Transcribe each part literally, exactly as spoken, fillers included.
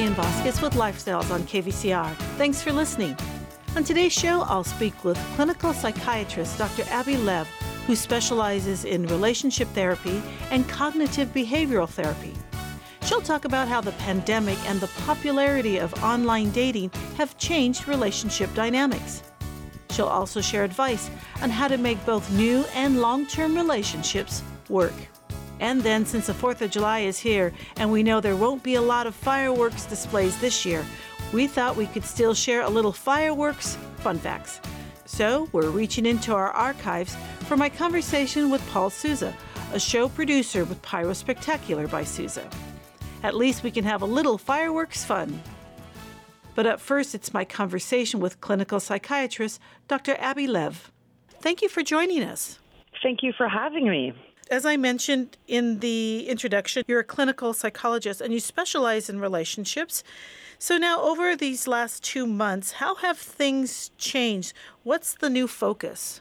Lillian Vasquez with Lifestyles on K V C R. Thanks for listening. On today's show, I'll speak with clinical psychiatrist Doctor Abby Lev, who specializes in relationship therapy and cognitive behavioral therapy. She'll talk about how the pandemic and the popularity of online dating have changed relationship dynamics. She'll also share advice on how to make both new and long-term relationships work. And then, since the fourth of July is here and we know there won't be a lot of fireworks displays this year, we thought we could still share a little fireworks fun facts. So we're reaching into our archives for my conversation with Paul Souza, a show producer with Pyro Spectacular by Souza. At least we can have a little fireworks fun. But up first, it's my conversation with clinical psychiatrist Doctor Abby Lev. Thank you for joining us. Thank you for having me. As I mentioned in the introduction, you're a clinical psychologist and you specialize in relationships. So now, over these last two months, how have things changed? What's the new focus?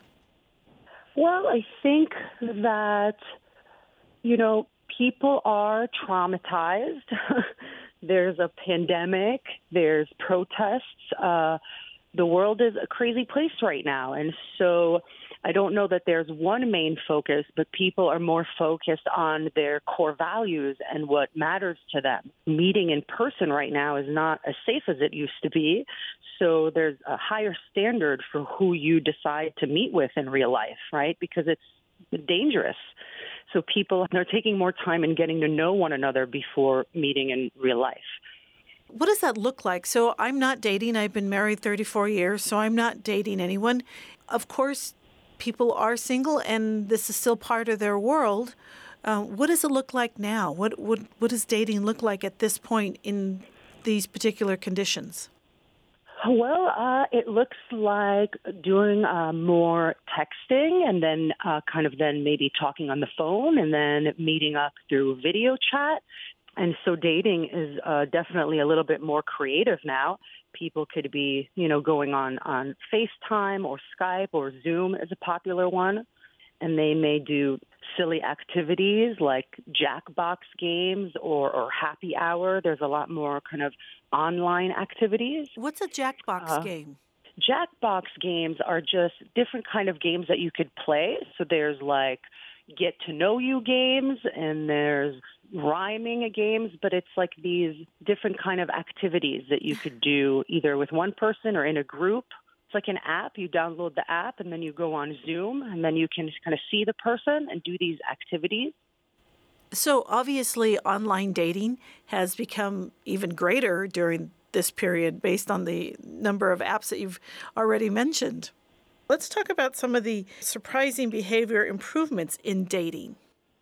Well, I think that, you know, people are traumatized. There's a pandemic. There's protests. Uh, the world is a crazy place right now. And so I don't know that there's one main focus, but people are more focused on their core values and what matters to them. Meeting in person right now is not as safe as it used to be. So there's a higher standard for who you decide to meet with in real life, right? Because it's dangerous. So people are taking more time in getting to know one another before meeting in real life. What does that look like? So I'm not dating. I've been married thirty-four years, so I'm not dating anyone. Of course, people are single, and this is still part of their world. Uh, what does it look like now? What, what what does dating look like at this point in these particular conditions? Well, uh, it looks like doing uh, more texting and then uh, kind of then maybe talking on the phone and then meeting up through video chat. And so dating is uh, definitely a little bit more creative now. People could be, you know, going on, on FaceTime or Skype or Zoom is a popular one. And they may do silly activities like Jackbox games or, or happy hour. There's a lot more kind of online activities. What's a Jackbox uh, game? Jackbox games are just different kind of games that you could play. So there's like get to know you games and there's rhyming games, but it's like these different kind of activities that you could do either with one person or in a group. It's like an app. You download the app and then you go on Zoom and then you can kind of see the person and do these activities. So obviously online dating has become even greater during this period based on the number of apps that you've already mentioned. Let's talk about some of the surprising behavior improvements in dating.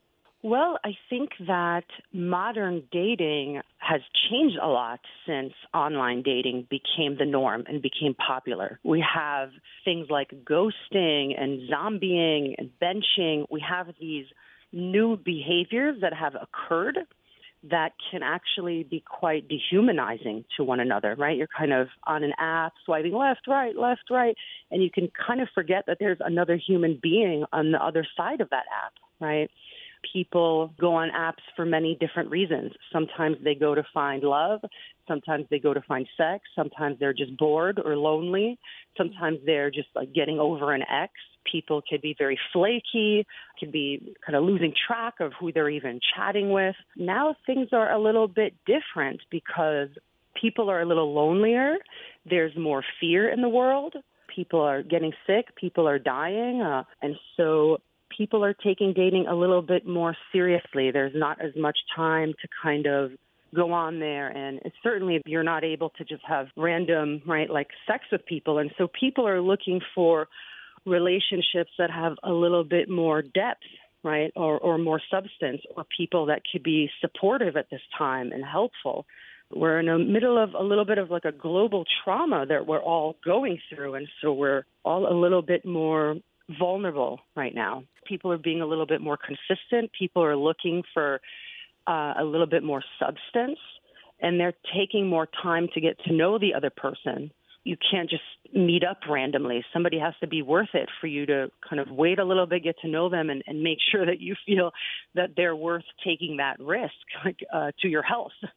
Well, I think that modern dating has changed a lot since online dating became the norm and became popular. We have things like ghosting and zombieing and benching. We have these new behaviors that have occurred that can actually be quite dehumanizing to one another, right? You're kind of on an app, swiping left, right, left, right, and you can kind of forget that there's another human being on the other side of that app, right? People go on apps for many different reasons. Sometimes they go to find love. Sometimes they go to find sex. Sometimes they're just bored or lonely. Sometimes they're just like getting over an ex. People could be very flaky, could be kind of losing track of who they're even chatting with. Now things are a little bit different because people are a little lonelier. There's more fear in the world. People are getting sick. People are dying. Uh, and so people are taking dating a little bit more seriously. There's not as much time to kind of go on there. And it's certainly you're not able to just have random, right, like sex with people. And so people are looking for relationships that have a little bit more depth, right, or, or more substance, or people that could be supportive at this time and helpful. We're in the middle of a little bit of like a global trauma that we're all going through. And so we're all a little bit more vulnerable right now. People are being a little bit more consistent. People are looking for uh, a little bit more substance, and they're taking more time to get to know the other person. You can't just meet up randomly. Somebody has to be worth it for you to kind of wait a little bit, get to know them, and, and make sure that you feel that they're worth taking that risk like, uh, to your health.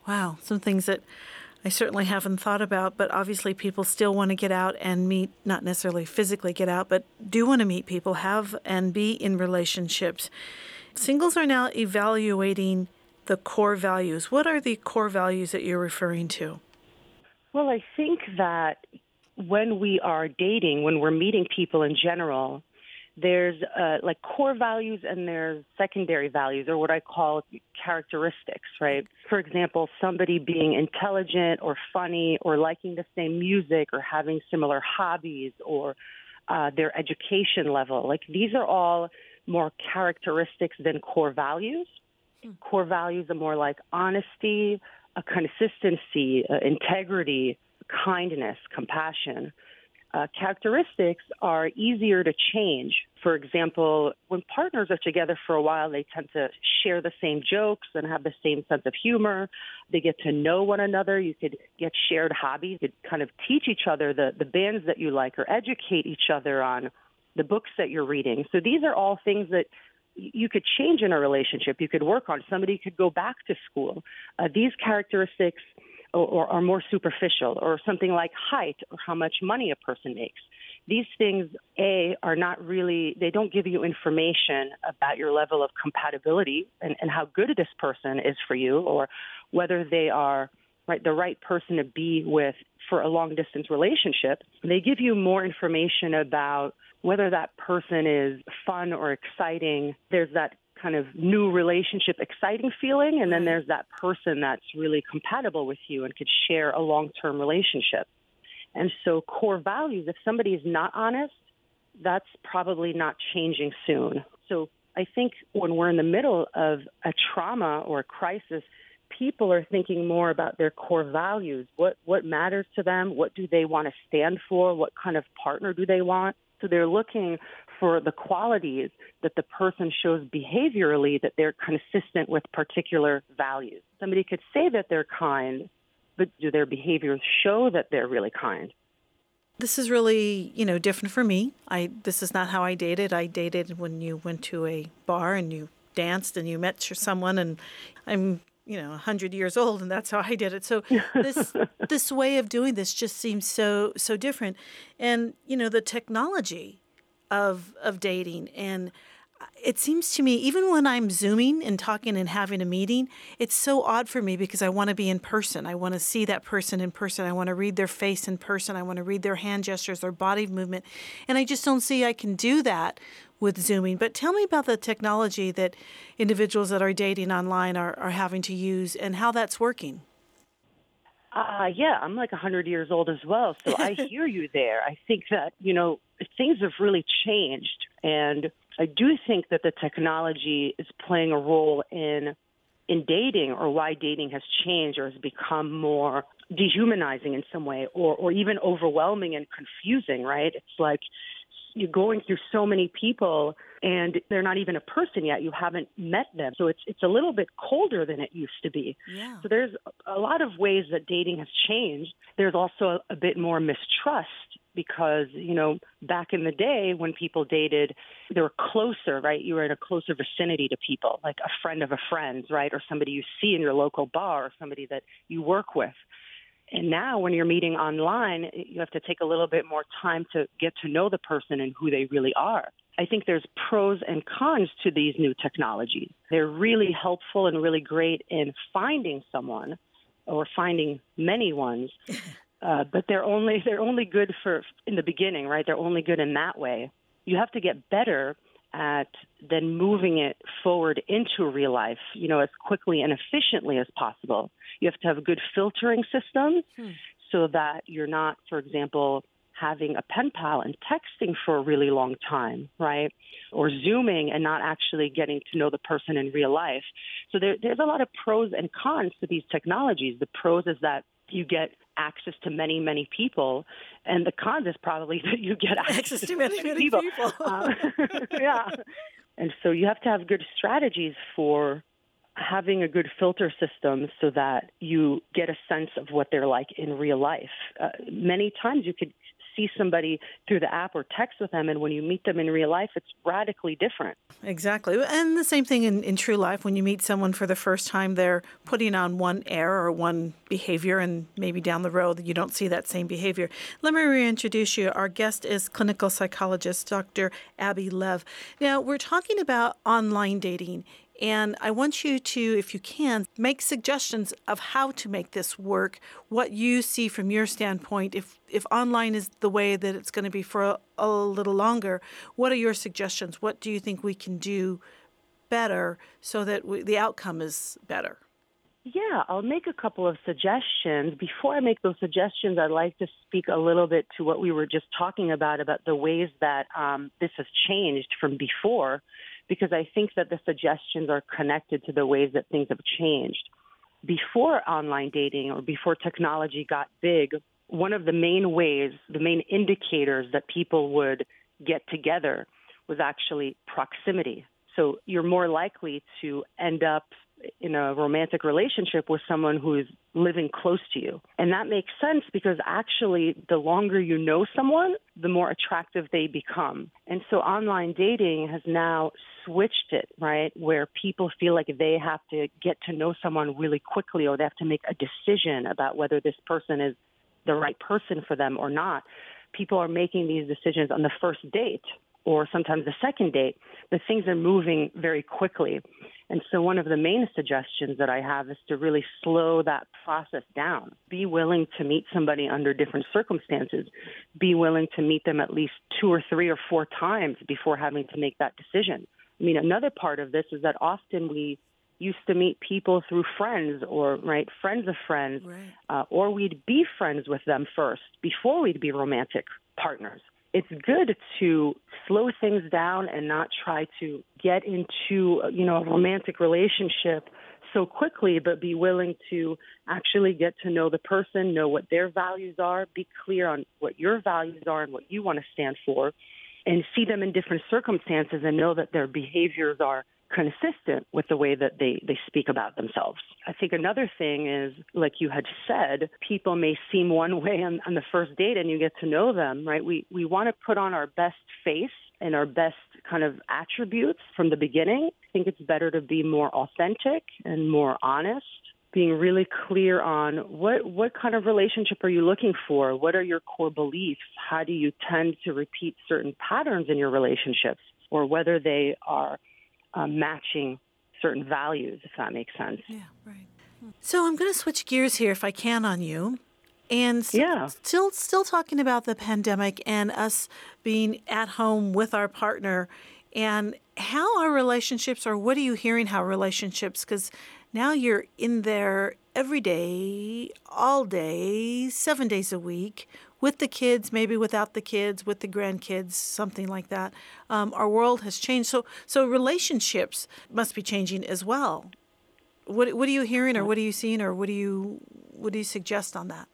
Wow, some things that I certainly haven't thought about, but obviously people still want to get out and meet, not necessarily physically get out, but do want to meet people, have and be in relationships. Singles are now evaluating the core values. What are the core values that you're referring to? Well, I think that when we are dating, when we're meeting people in general, there's uh, like core values and there's secondary values, or what I call characteristics, right? For example, somebody being intelligent or funny or liking the same music or having similar hobbies or uh, their education level. Like these are all more characteristics than core values. Hmm. Core values are more like honesty, a consistency, uh, integrity, kindness, compassion. Uh, characteristics are easier to change. For example, when partners are together for a while, they tend to share the same jokes and have the same sense of humor. They get to know one another. You could get shared hobbies. You could kind of teach each other the, the bands that you like or educate each other on the books that you're reading. So these are all things that you could change in a relationship. You could work on. Somebody could go back to school. Uh, these characteristics Or, or more superficial, or something like height or how much money a person makes. These things, A, are not really, they don't give you information about your level of compatibility and, and how good this person is for you, or whether they are right the right person to be with for a long-distance relationship. They give you more information about whether that person is fun or exciting. There's that kind of new relationship exciting feeling, and then there's that person that's really compatible with you and could share a long-term relationship. And so core values, if somebody is not honest, that's probably not changing soon. So I think when we're in the middle of a trauma or a crisis, people are thinking more about their core values. What what matters to them? What do they want to stand for? What kind of partner do they want? So they're looking for the qualities that the person shows behaviorally that they're consistent with particular values. Somebody could say that they're kind, but do their behaviors show that they're really kind? This is really, you know, different for me. I this is not how I dated. I dated when you went to a bar and you danced and you met someone, and I'm, you know, one hundred years old, and that's how I did it. So this this way of doing this just seems so so different. And, you know, the technology of of dating, and it seems to me, even when I'm Zooming and talking and having a meeting, it's so odd for me because I want to be in person. I want to see that person in person. I want to read their face in person. I want to read their hand gestures, their body movement. And I just don't see I can do that with Zooming. But tell me about the technology that individuals that are dating online are, are having to use and how that's working. Uh, yeah, I'm like one hundred years old as well, so I hear you there. I think that, you know, things have really changed, and I do think that the technology is playing a role in in dating, or why dating has changed or has become more dehumanizing in some way, or, or even overwhelming and confusing, right? It's like you're going through so many people and they're not even a person yet. You haven't met them. So it's it's a little bit colder than it used to be. Yeah. So there's a lot of ways that dating has changed. There's also a, a bit more mistrust because, you know, back in the day when people dated, they were closer, right? You were in a closer vicinity to people, like a friend of a friend, right? Or somebody you see in your local bar, or somebody that you work with. And now when you're meeting online, you have to take a little bit more time to get to know the person and who they really are. I think there's pros and cons to these new technologies. They're really helpful and really great in finding someone, or finding many ones, uh, but they're only they're only good for in the beginning, right? They're only good in that way. You have to get better at then moving it forward into real life, you know, as quickly and efficiently as possible. You have to have good filtering systems hmm. so that you're not, for example, having a pen pal and texting for a really long time, right? Or Zooming and not actually getting to know the person in real life. So there, there's a lot of pros and cons to these technologies. The pros is that you get access to many, many people, and the cons is probably that you get access, access to many, many people. people. uh, yeah. And so you have to have good strategies for having a good filter system so that you get a sense of what they're like in real life. Uh, many times you could see somebody through the app or text with them, and when you meet them in real life, it's radically different. Exactly. And the same thing in, in true life. When you meet someone for the first time, they're putting on one air or one behavior, and maybe down the road you don't see that same behavior. Let me reintroduce you. Our guest is clinical psychologist Doctor Abby Lev. Now, we're talking about online dating, and I want you to, if you can, make suggestions of how to make this work, what you see from your standpoint. If if online is the way that it's going to be for a, a little longer, what are your suggestions? What do you think we can do better so that we, the outcome is better? Yeah, I'll make a couple of suggestions. Before I make those suggestions, I'd like to speak a little bit to what we were just talking about, about the ways that um, this has changed from before, because I think that the suggestions are connected to the ways that things have changed. Before online dating or before technology got big, one of the main ways, the main indicators that people would get together was actually proximity. So you're more likely to end up in a romantic relationship with someone who is living close to you. And that makes sense because actually the longer you know someone, the more attractive they become. And so online dating has now switched it, right, where people feel like they have to get to know someone really quickly, or they have to make a decision about whether this person is the right person for them or not. People are making these decisions on the first date or sometimes the second date, but things are moving very quickly. And so one of the main suggestions that I have is to really slow that process down. Be willing to meet somebody under different circumstances. Be willing to meet them at least two or three or four times before having to make that decision. I mean, another part of this is that often we used to meet people through friends or, right, friends of friends, Right. uh, or we'd be friends with them first before we'd be romantic partners. It's good to slow things down and not try to get into, you know, a romantic relationship so quickly, but be willing to actually get to know the person, know what their values are, be clear on what your values are and what you want to stand for, and see them in different circumstances and know that their behaviors are consistent with the way that they, they speak about themselves. I think another thing is, like you had said, people may seem one way on, on the first date and you get to know them, right? We we want to put on our best face and our best kind of attributes from the beginning. I think it's better to be more authentic and more honest, being really clear on what, what kind of relationship are you looking for? What are your core beliefs? How do you tend to repeat certain patterns in your relationships, or whether they are Uh, matching certain values, if that makes sense. Yeah, right. So I'm going to switch gears here, if I can, on you. And s- Yeah. still still talking about the pandemic and us being at home with our partner, and how our relationships, or what are you hearing how relationships, because now you're in there every day, all day, seven days a week, with the kids, maybe without the kids, with the grandkids, something like that. Um, our world has changed. So so relationships must be changing as well. What what are you hearing, or what are you seeing, or what do you what do you suggest on that?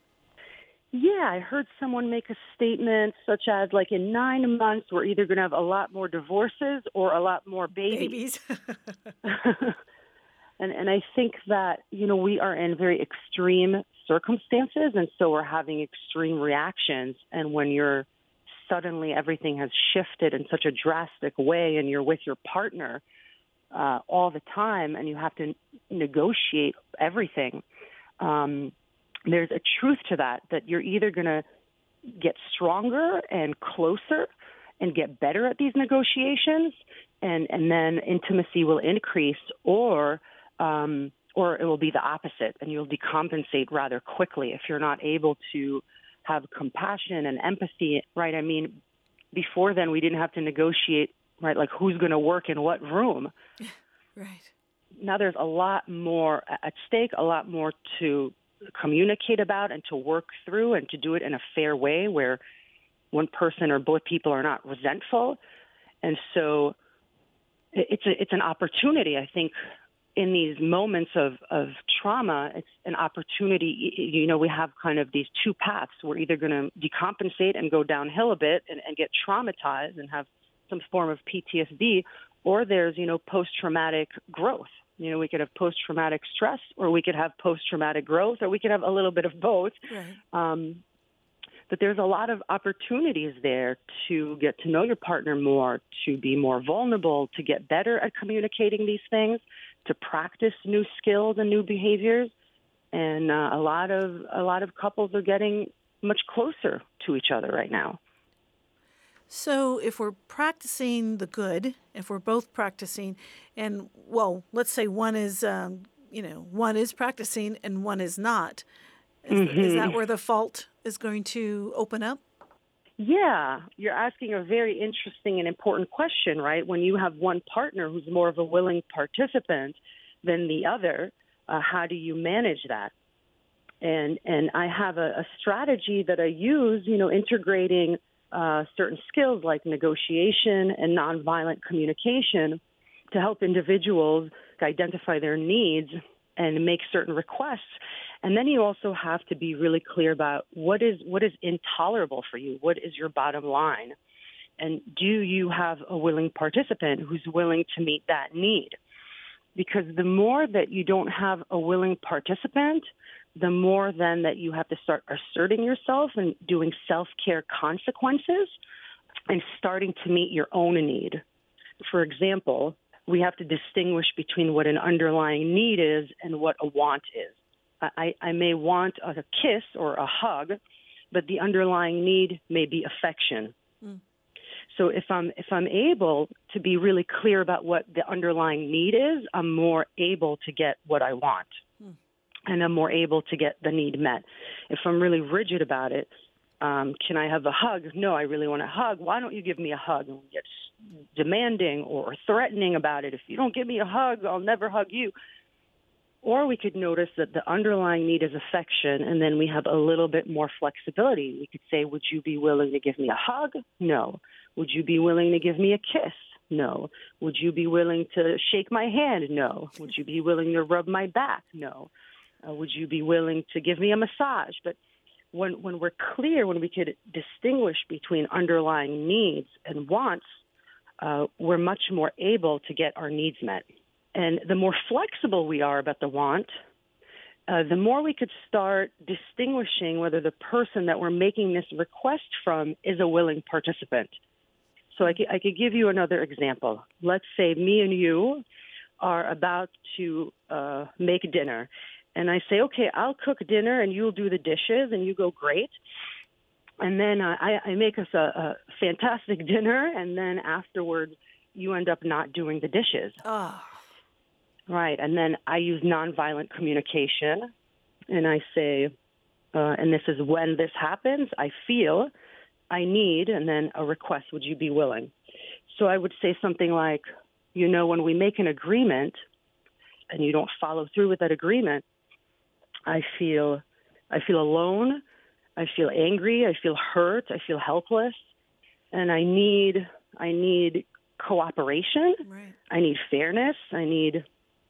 Yeah, I heard someone make a statement such as, like, in nine months, we're either going to have a lot more divorces or a lot more babies. Babies. and and I think that, you know, we are in very extreme circumstances, and so we're having extreme reactions. And when you're suddenly everything has shifted in such a drastic way, and you're with your partner uh, all the time, and you have to negotiate everything, um, there's a truth to that, that you're either going to get stronger and closer and get better at these negotiations, and, and then intimacy will increase, or um, or it will be the opposite, and you'll decompensate rather quickly if you're not able to have compassion and empathy, right? I mean, before then, we didn't have to negotiate, right, like who's going to work in what room. Right. Now there's a lot more at stake, a lot more to communicate about and to work through, and to do it in a fair way where one person or both people are not resentful. And so it's a, it's an opportunity, I think, in these moments of, of trauma. It's an opportunity. You know, we have kind of these two paths. We're either going to decompensate and go downhill a bit and, and get traumatized and have some form of P T S D, or there's, you know, post-traumatic growth. You know, we could have post-traumatic stress, or we could have post-traumatic growth, or we could have a little bit of both. Right. Um, But there's a lot of opportunities there to get to know your partner more, to be more vulnerable, to get better at communicating these things, to practice new skills and new behaviors. And uh, a lot of a lot of couples are getting much closer to each other right now. So if we're practicing the good, if we're both practicing, and, well, let's say one is, um, you know, one is practicing and one is not, is, mm-hmm. is that where the fault is going to open up? Yeah, you're asking a very interesting and important question, right? When you have one partner who's more of a willing participant than the other, uh, how do you manage that? And and I have a, a strategy that I use, you know, integrating uh, certain skills like negotiation and nonviolent communication to help individuals identify their needs and make certain requests. And then you also have to be really clear about what is what is intolerable for you. What is your bottom line? And do you have a willing participant who's willing to meet that need? Because the more that you don't have a willing participant, the more then that you have to start asserting yourself and doing self-care consequences and starting to meet your own need. For example, we have to distinguish between what an underlying need is and what a want is. I, I may want a kiss or a hug, but the underlying need may be affection. Mm. So if I'm if I'm able to be really clear about what the underlying need is, I'm more able to get what I want. Mm. And I'm more able to get the need met. If I'm really rigid about it, um, can I have a hug? No, I really want a hug. Why don't you give me a hug? And we get demanding or threatening about it. If you don't give me a hug, I'll never hug you. Or we could notice that the underlying need is affection, and then we have a little bit more flexibility. We could say, would you be willing to give me a hug? No. Would you be willing to give me a kiss? No. Would you be willing to shake my hand? No. Would you be willing to rub my back? No. Uh, would you be willing to give me a massage? But when when we're clear, when we could distinguish between underlying needs and wants, uh, we're much more able to get our needs met. And the more flexible we are about the want, uh, the more we could start distinguishing whether the person that we're making this request from is a willing participant. So I could, I could give you another example. Let's say me and you are about to uh, make dinner. And I say, okay, I'll cook dinner and you'll do the dishes, and you go, great. And then uh, I, I make us a, a fantastic dinner, and then afterwards you end up not doing the dishes. Oh. Right, and then I use nonviolent communication, and I say, uh, and this is when this happens, I feel, I need, and then a request, would you be willing? So I would say something like, you know, when we make an agreement and you don't follow through with that agreement, I feel, I feel alone, I feel angry, I feel hurt, I feel helpless, and I need, I need cooperation, right. I need fairness, I need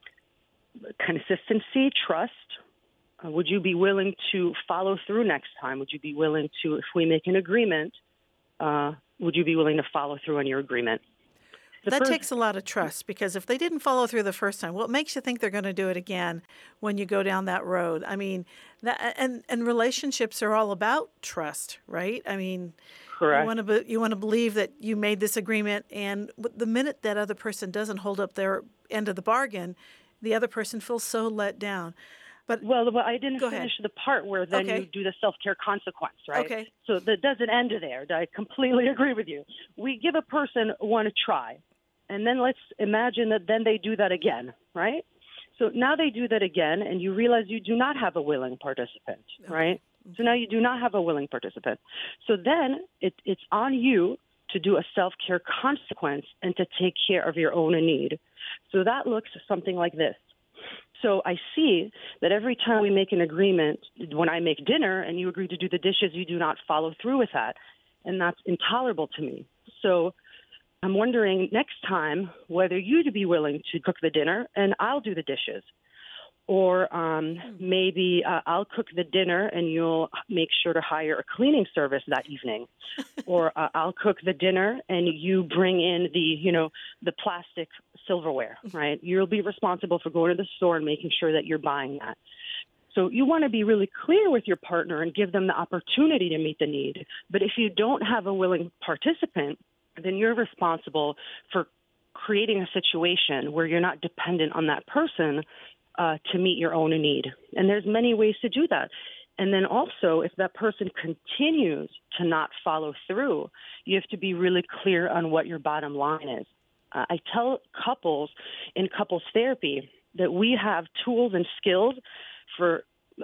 consistency, trust. Uh, would you be willing to follow through next time? Would you be willing to, if we make an agreement, uh, would you be willing to follow through on your agreement? The that first, takes a lot of trust, because if they didn't follow through the first time, what makes you think they're going to do it again when you go down that road? I mean, that, and and relationships are all about trust, right? I mean, correct. You want to be, you want to believe that you made this agreement, and the minute that other person doesn't hold up their end of the bargain, the other person feels so let down. But well, I didn't finish ahead. the part where then okay. you do the self-care consequence, right? Okay. So that doesn't end there. I completely agree with you. We give a person one try, and then let's imagine that then they do that again, right? So now they do that again, and you realize you do not have a willing participant, okay. right? So now you do not have a willing participant. So then it, it's on you to do a self-care consequence and to take care of your own need. So that looks something like this. So I see that every time we make an agreement, when I make dinner and you agree to do the dishes, you do not follow through with that. And that's intolerable to me. So I'm wondering next time whether you'd be willing to cook the dinner and I'll do the dishes. Or um, maybe uh, I'll cook the dinner and you'll make sure to hire a cleaning service that evening. Or uh, I'll cook the dinner and you bring in the, you know, the plastic silverware, right? You'll be responsible for going to the store and making sure that you're buying that. So you want to be really clear with your partner and give them the opportunity to meet the need. But if you don't have a willing participant, then you're responsible for creating a situation where you're not dependent on that person uh, to meet your own need. And there's many ways to do that. And then also, if that person continues to not follow through, you have to be really clear on what your bottom line is. Uh, I tell couples in couples therapy that we have tools and skills for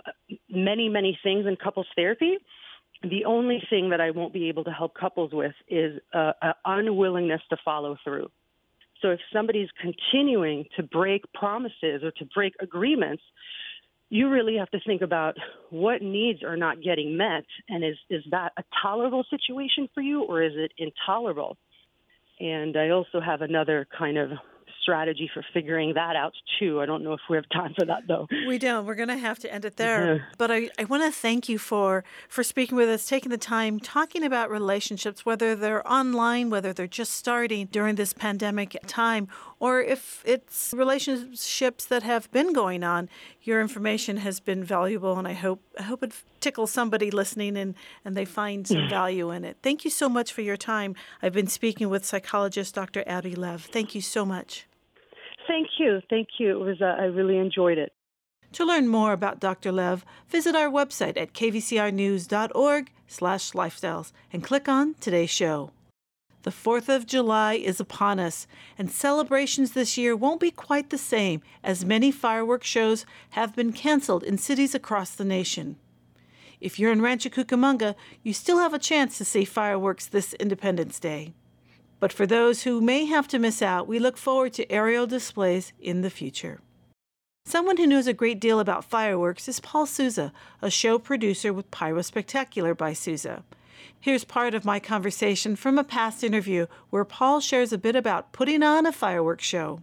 many, many things in couples therapy. The only thing that I won't be able to help couples with is uh, an unwillingness to follow through. So if somebody's continuing to break promises or to break agreements, you really have to think about what needs are not getting met, and is, is that a tolerable situation for you, or is it intolerable? And I also have another kind of strategy for figuring that out, too. I don't know if we have time for that, though. We don't. We're going to have to end it there. Yeah. But I, I want to thank you for, for speaking with us, taking the time, talking about relationships, whether they're online, whether they're just starting during this pandemic time, or if it's relationships that have been going on. Your information has been valuable, and I hope I hope it tickles somebody listening and, and they find some value in it. Thank you so much for your time. I've been speaking with psychologist Doctor Abby Lev. Thank you so much. Thank you. Thank you. It was, uh, I really enjoyed it. To learn more about Doctor Lev, visit our website at kvcrnews.org slash lifestyles and click on today's show. The fourth of July is upon us, and celebrations this year won't be quite the same, as many fireworks shows have been canceled in cities across the nation. If you're in Rancho Cucamonga, you still have a chance to see fireworks this Independence Day. But for those who may have to miss out, we look forward to aerial displays in the future. Someone who knows a great deal about fireworks is Paul Souza, a show producer with Pyro Spectacular by Souza. Here's part of my conversation from a past interview where Paul shares a bit about putting on a fireworks show.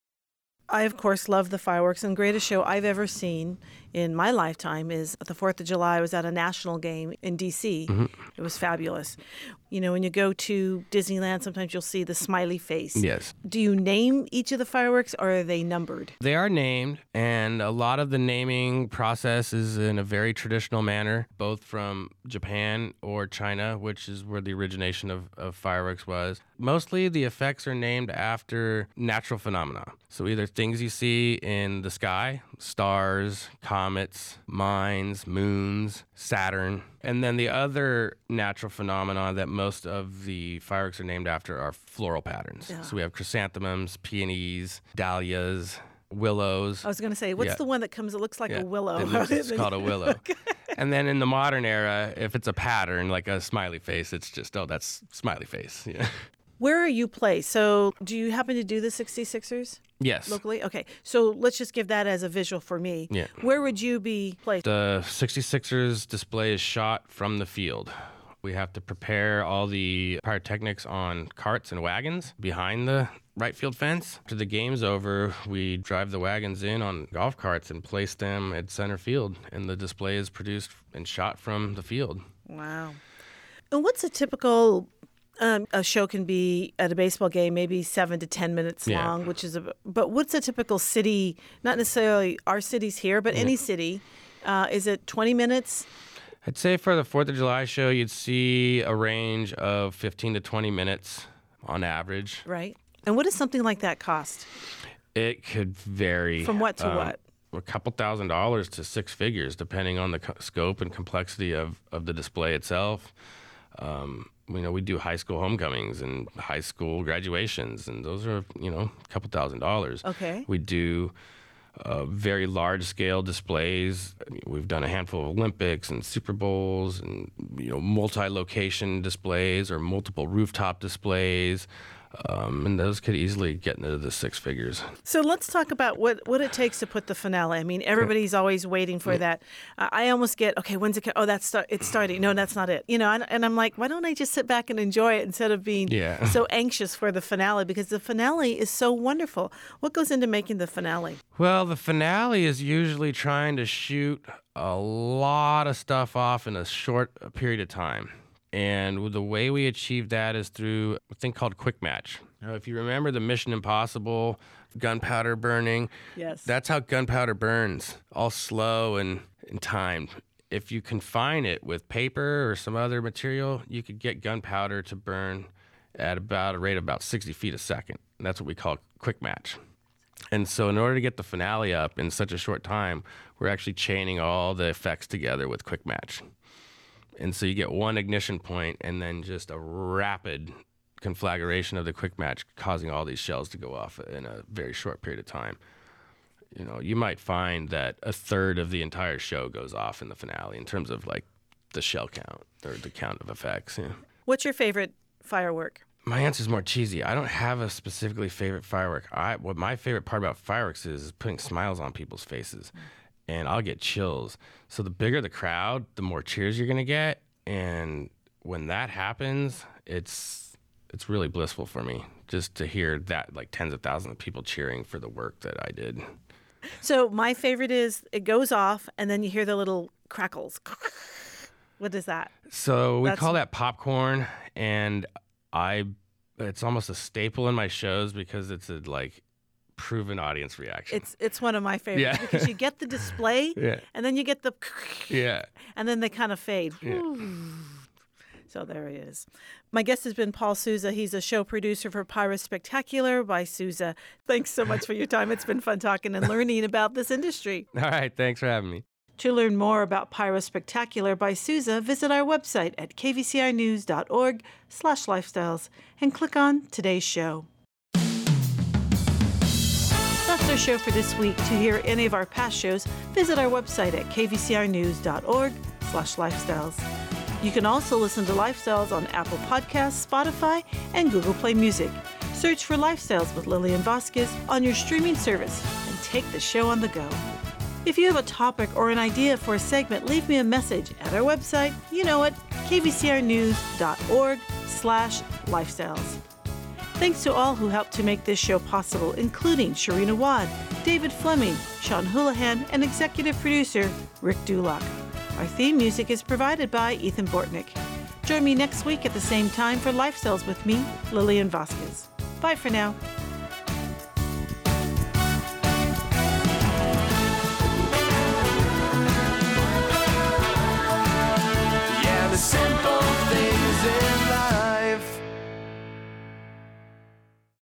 I, of course, love the fireworks, and the greatest show I've ever seen in my lifetime is the fourth of July. I was at a national game in D C Mm-hmm. It was fabulous. You know, when you go to Disneyland, sometimes you'll see the smiley face. Yes. Do you name each of the fireworks, or are they numbered? They are named, and a lot of the naming process is in a very traditional manner, both from Japan or China, which is where the origination of, of fireworks was. Mostly the effects are named after natural phenomena. So either things you see in the sky, stars, comets, mines, moons, Saturn. And then the other natural phenomena that most of the fireworks are named after are floral patterns. Yeah. So we have chrysanthemums, peonies, dahlias, willows. I was going to say, what's yeah. the one that comes, it looks like yeah. a willow? It looks, it's called a willow. Okay. And then in the modern era, if it's a pattern, like a smiley face, it's just, oh, that's smiley face. Yeah. Where are you placed? So do you happen to do the sixty-sixers? Yes. Locally? Okay. So let's just give that as a visual for me. Yeah. Where would you be placed? The sixty-sixers display is shot from the field. We have to prepare all the pyrotechnics on carts and wagons behind the right field fence. After the game's over, we drive the wagons in on golf carts and place them at center field, and the display is produced and shot from the field. Wow. And what's a typical... Um, a show can be at a baseball game, maybe seven to ten minutes yeah. long, which is a. But what's a typical city? Not necessarily our cities here, but yeah. any city. Uh, is it twenty minutes? I'd say for the Fourth of July show, you'd see a range of fifteen to twenty minutes on average. Right. And what does something like that cost? It could vary. From what to um, what? A couple thousand dollars to six figures, depending on the co- scope and complexity of, of the display itself. Um, you know, we do high school homecomings and high school graduations, and those are, you know, a couple thousand dollars. Okay. We do uh, very large-scale displays. I mean, we've done a handful of Olympics and Super Bowls and, you know, multi-location displays or multiple rooftop displays. Um, and those could easily get into the six figures. So let's talk about what, what it takes to put the finale. I mean, everybody's always waiting for that. Uh, I almost get, okay, when's it? Oh, that's start, it's starting. No, that's not it. You know, and, and I'm like, why don't I just sit back and enjoy it instead of being yeah. so anxious for the finale? Because the finale is so wonderful. What goes into making the finale? Well, the finale is usually trying to shoot a lot of stuff off in a short period of time. And the way we achieve that is through a thing called quick match. Now, if you remember the Mission Impossible gunpowder burning, yes, that's how gunpowder burns, all slow and and timed. If you confine it with paper or some other material, you could get gunpowder to burn at about a rate of about sixty feet a second. And that's what we call quick match. And so in order to get the finale up in such a short time, we're actually chaining all the effects together with quick match. And so you get one ignition point and then just a rapid conflagration of the quick match, causing all these shells to go off in a very short period of time. You know, you might find that a third of the entire show goes off in the finale in terms of like the shell count or the count of effects. Yeah. What's your favorite firework? My answer is more cheesy. I don't have a specifically favorite firework. I what my favorite part about fireworks is, is putting smiles on people's faces, and I'll get chills. So the bigger the crowd, the more cheers you're gonna get, and when that happens, it's it's really blissful for me just to hear that, like tens of thousands of people cheering for the work that I did. So my favorite is it goes off, and then you hear the little crackles. What is that? So we That's... call that popcorn, and I, it's almost a staple in my shows because it's a like proven audience reaction. It's it's one of my favorites Yeah. because you get the display Yeah. and then you get the Yeah. and then they kind of fade. Yeah. So there he is. My guest has been Paul Souza. He's a show producer for Pyro Spectacular by Souza. Thanks so much for your time. It's been fun talking and learning about this industry. All right. Thanks for having me. To learn more about Pyro Spectacular by Souza, visit our website at k v c r news dot org slash lifestyles and click on today's show. That's our show for this week. To hear any of our past shows, visit our website at k v c r news dot org slash lifestyles. You can also listen to Lifestyles on Apple Podcasts, Spotify, and Google Play Music. Search for Lifestyles with Lillian Vasquez on your streaming service and take the show on the go. If you have a topic or an idea for a segment, leave me a message at our website, you know it, k v c r news dot org slash lifestyles. Thanks to all who helped to make this show possible, including Sharina Wad, David Fleming, Sean Houlihan, and executive producer Rick Dulock. Our theme music is provided by Ethan Bortnick. Join me next week at the same time for Lifestyles with me, Lillian Vasquez. Bye for now.